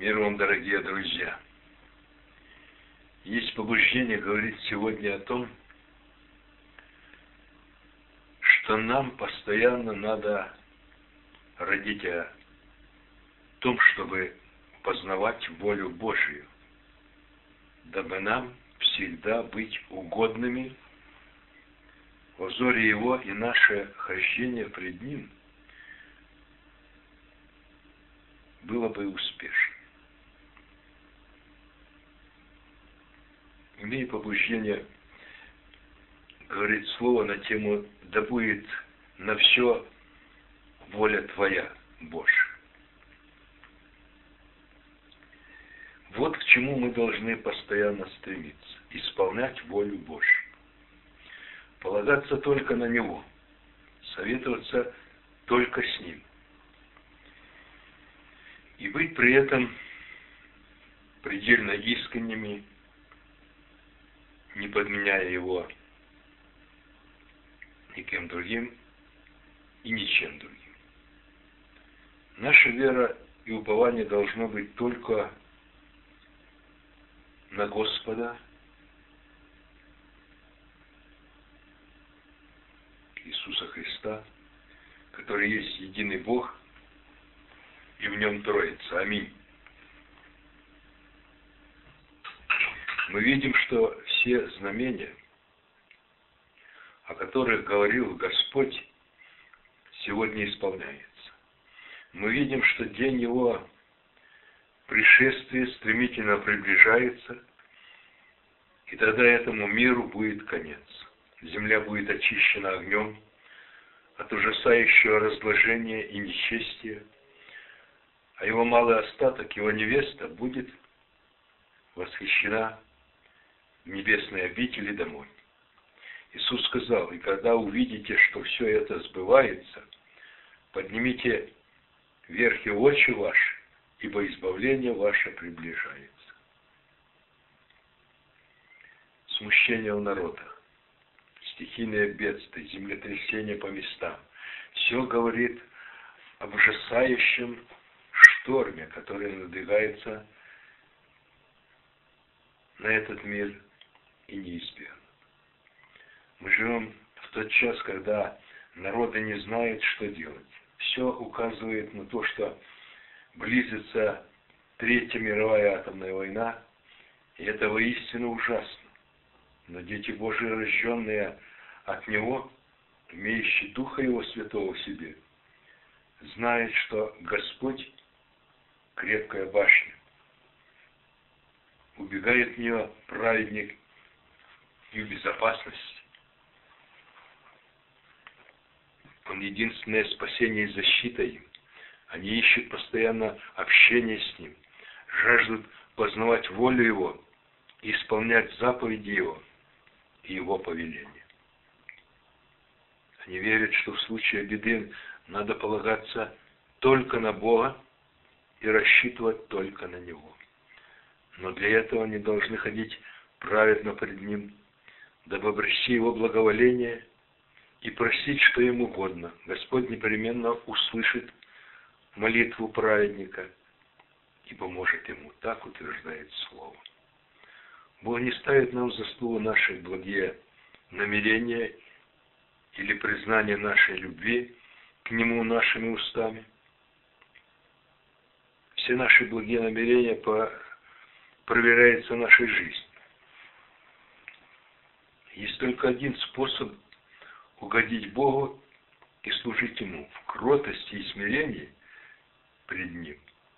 Мир вам, дорогие друзья! Есть побуждение говорить сегодня о том, что нам постоянно надо родить о том, чтобы познавать волю Божию, дабы нам всегда быть угодными во взоре Его, и наше хождение пред Ним было бы успешно. Имею побуждение говорить слово на тему «Да будет на все воля Твоя, Божья». Вот к чему мы должны постоянно стремиться – исполнять волю Божью. Полагаться только на Него, советоваться только с Ним. И быть при этом предельно искренними, не подменяя Его никем другим и ничем другим. Наша вера и упование должно быть только на Господа Иисуса Христа, который есть единый Бог, и в Нем Троица. Аминь. Мы видим, что все знамения, о которых говорил Господь, сегодня исполняются. Мы видим, что день Его пришествия стремительно приближается, и тогда этому миру будет конец. Земля будет очищена огнем от ужасающего разложения и нечестия, а его малый остаток, его невеста, будет восхищена в небесной обители домой. Иисус сказал: «И когда увидите, что все это сбывается, поднимите вверх и очи ваши, ибо избавление ваше приближается». Смущение в народах, стихийные бедствия, землетрясения по местам – все говорит об ужасающем шторме, который надвигается на этот мир и неизбежно. Мы живем в тот час, когда народы не знают, что делать. Все указывает на то, что близится Третья мировая атомная война, и это воистину ужасно. Но дети Божии, рожденные от Него, имеющие Духа Его Святого в себе, знают, что Господь – крепкая башня. Убегает в нее праведник и в безопасности. Он единственное спасение и защита им. Они ищут постоянно общение с Ним, жаждут познавать волю Его и исполнять заповеди Его и Его повеления. Они верят, что в случае беды надо полагаться только на Бога и рассчитывать только на Него. Но для этого они должны ходить праведно пред Ним, дабы обрести Его благоволение и просить, что им угодно. Господь непременно услышит молитву праведника и поможет ему. Так утверждает Слово. Бог не ставит нам в заслугу наши благие намерения или признание нашей любви к Нему нашими устами. Все наши благие намерения проверяются нашей жизнью. Есть только один способ угодить Богу и служить Ему в кротости и смирении пред Ним.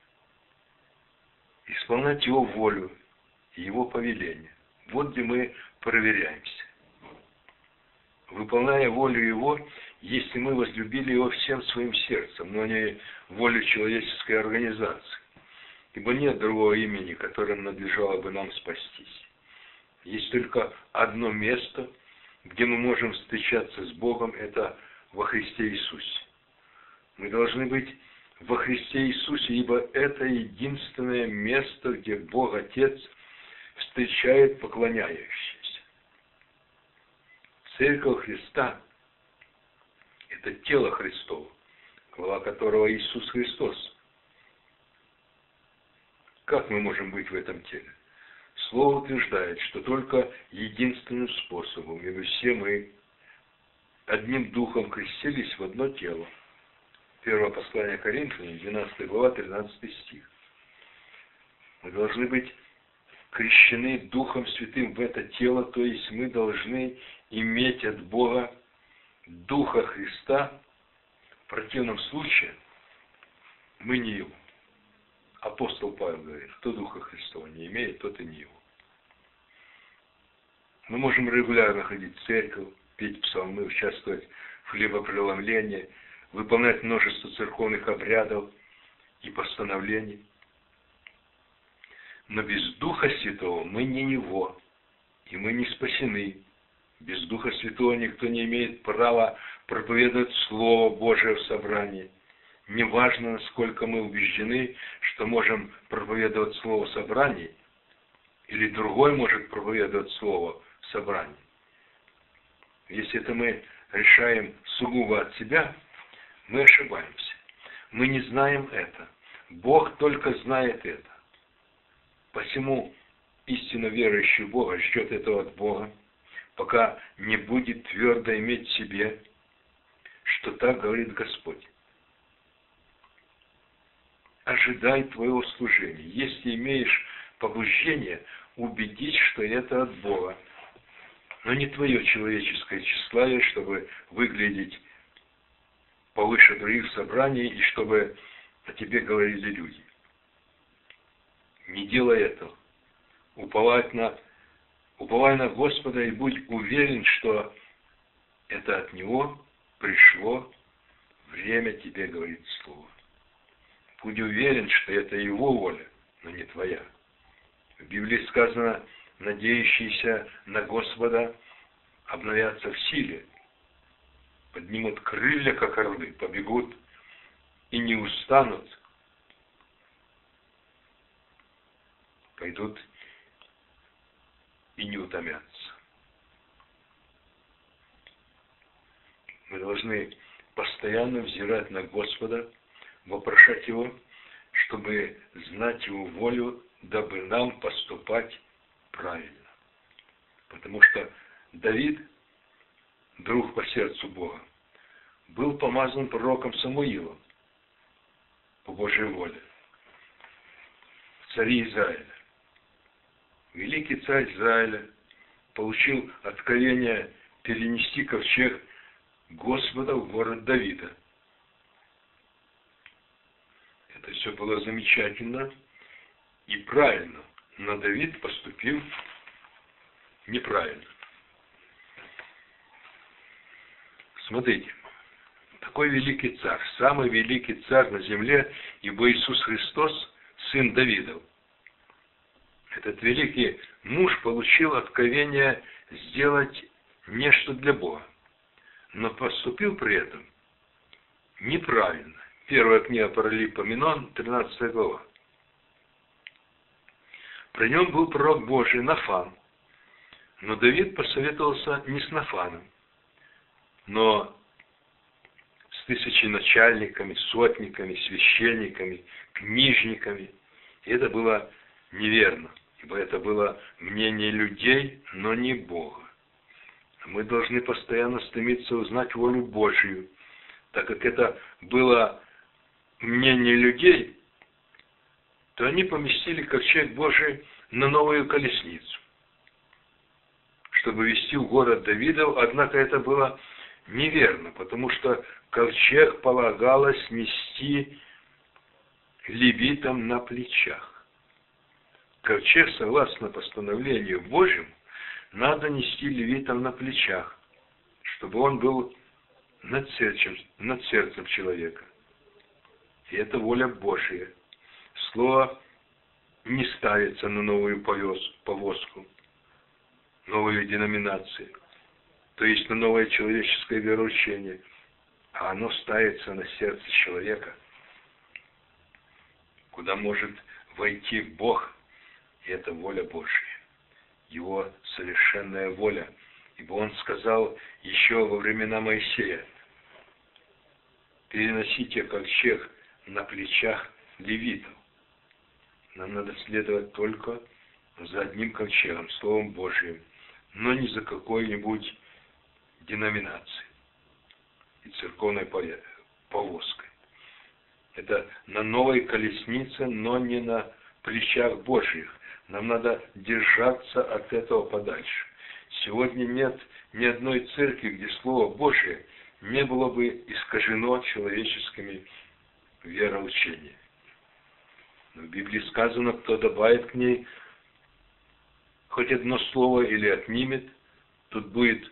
Исполнять Его волю и Его повеление. Вот где мы проверяемся. Выполняя волю Его, если мы возлюбили Его всем своим сердцем, но не волю человеческой организации. Ибо нет другого имени, которым надлежало бы нам спастись. Есть только одно место, где мы можем встречаться с Богом, это во Христе Иисусе. Мы должны быть во Христе Иисусе, ибо это единственное место, где Бог Отец встречает поклоняющихся. Церковь Христа – это тело Христово, глава которого Иисус Христос. Как мы можем быть в этом теле? Слово утверждает, что только единственным способом, ибо все мы одним духом крестились в одно тело. Первое послание Коринфянам, 12 глава, 13 стих. Мы должны быть крещены Духом Святым в это тело, то есть мы должны иметь от Бога Духа Христа. В противном случае мы не Его. Апостол Павел говорит, кто Духа Христова не имеет, тот и не Его. Мы можем регулярно ходить в церковь, петь псалмы, участвовать в хлебопреломлении, выполнять множество церковных обрядов и постановлений. Но без Духа Святого мы не Его, и мы не спасены. Без Духа Святого никто не имеет права проповедовать Слово Божие в собрании. Неважно, насколько мы убеждены, что можем проповедовать Слово в собрании, или другой может проповедовать Слово в собрании. Если это мы решаем сугубо от себя, мы ошибаемся. Мы не знаем это. Бог только знает это. Посему истинно верующий в Бога ждет этого от Бога, пока не будет твердо иметь в себе, что так говорит Господь. Ожидай твоего служения. Если имеешь побуждение, убедись, что это от Бога, но не твое человеческое тщеславие, чтобы выглядеть повыше других в собрании и чтобы о тебе говорили люди. Не делай этого. Уповай на Господа и будь уверен, что это от Него пришло время тебе говорить Слово. Будь уверен, что это Его воля, но не твоя. В Библии сказано, надеющиеся на Господа обновятся в силе, поднимут крылья, как орлы, побегут и не устанут, пойдут и не утомятся. Мы должны постоянно взирать на Господа, вопрошать Его, чтобы знать Его волю, дабы нам поступать правильно. Потому что Давид, друг по сердцу Бога, был помазан пророком Самуилом по Божьей воле в царе Израиля. Великий царь Израиля получил откровение перенести ковчег Господа в город Давида. Это все было замечательно и правильно, но Давид поступил неправильно. Смотрите, такой великий царь, самый великий царь на земле, ибо Иисус Христос, сын Давидов. Этот великий муж получил откровение сделать нечто для Бога, но поступил при этом неправильно. Первая книга Паралипоменон, 13 глава. При нем был пророк Божий Нафан, но Давид посоветовался не с Нафаном, но с тысяченачальниками, сотниками, священниками, книжниками. И это было неверно, ибо это было мнение людей, но не Бога. Мы должны постоянно стремиться узнать волю Божью, так как это было мнение людей, то они поместили ковчег Божий на новую колесницу, чтобы везти в город Давидов, однако это было неверно, потому что ковчег полагалось нести левитам на плечах. Ковчег, согласно постановлению Божьему, надо нести левитам на плечах, чтобы он был над сердцем человека. И это воля Божья. Слово не ставится на новую повозку, новую деноминацию, то есть на новое человеческое вероучение, а оно ставится на сердце человека, куда может войти Бог, и это воля Божья, Его совершенная воля. Ибо Он сказал еще во времена Моисея: переносите ковчег на плечах левитов. Нам надо следовать только за одним ковчегом, Словом Божьим, но не за какой-нибудь деноминацией и церковной повозкой. Это на новой колеснице, но не на плечах Божьих. Нам надо держаться от этого подальше. Сегодня нет ни одной церкви, где Слово Божие не было бы искажено человеческими вероучениями. Но в Библии сказано, кто добавит к ней хоть одно слово или отнимет, тот будет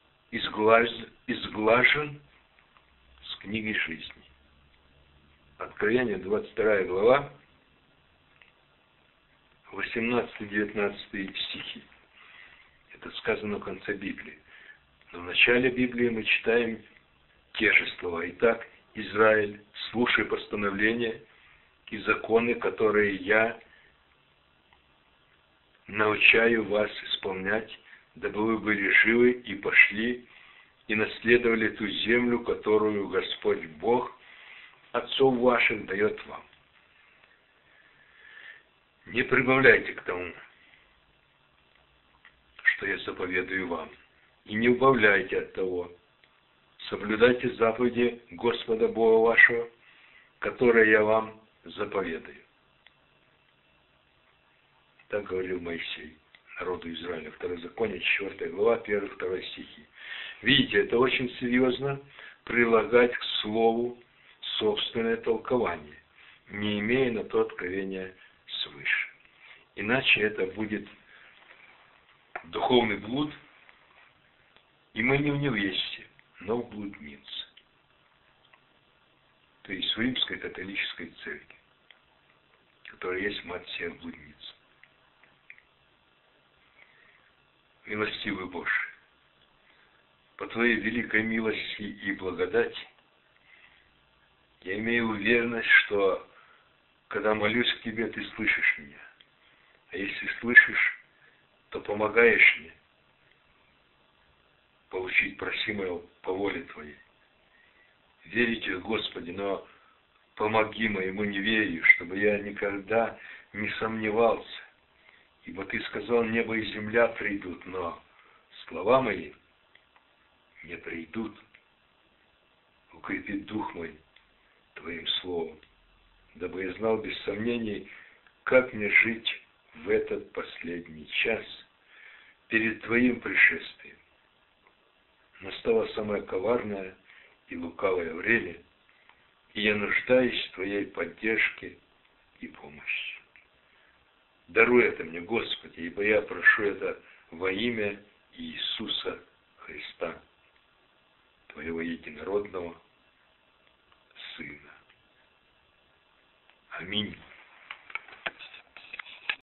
изглажен с книгой жизни. Откровение, 22 глава, 18-19 стихи. Это сказано в конце Библии. Но в начале Библии мы читаем те же слова. Итак, Израиль, слушай постановления и законы, которые я научаю вас исполнять, дабы вы были живы и пошли, и наследовали ту землю, которую Господь Бог отцов ваших дает вам. Не прибавляйте к тому, что я заповедую вам, и не убавляйте от того. Соблюдайте заповеди Господа Бога вашего, которые я вам заповедую. Так говорил Моисей народу Израиля. Второзаконие, 4 глава, 1-2 стихи. Видите, это очень серьезно прилагать к слову собственное толкование, не имея на то откровения свыше. Иначе это будет духовный блуд, и мы не в невесте, но в блуднице. То есть в римской католической церкви, которая есть мать всех блудниц. Милостивый Боже, по Твоей великой милости и благодати я имею уверенность, что когда молюсь к Тебе, Ты слышишь меня. А если слышишь, то помогаешь мне получить просимое по воле Твоей. Верите, Господи, но помоги моему неверию, чтобы я никогда не сомневался. Ибо Ты сказал, небо и земля придут, но слова мои не придут. Укрепи дух мой Твоим словом, дабы я знал без сомнений, как мне жить в этот последний час перед Твоим пришествием. Настало самое коварное и лукавое время, и я нуждаюсь в Твоей поддержке и помощи. Даруй это мне, Господи, ибо я прошу это во имя Иисуса Христа, Твоего единородного Сына. Аминь.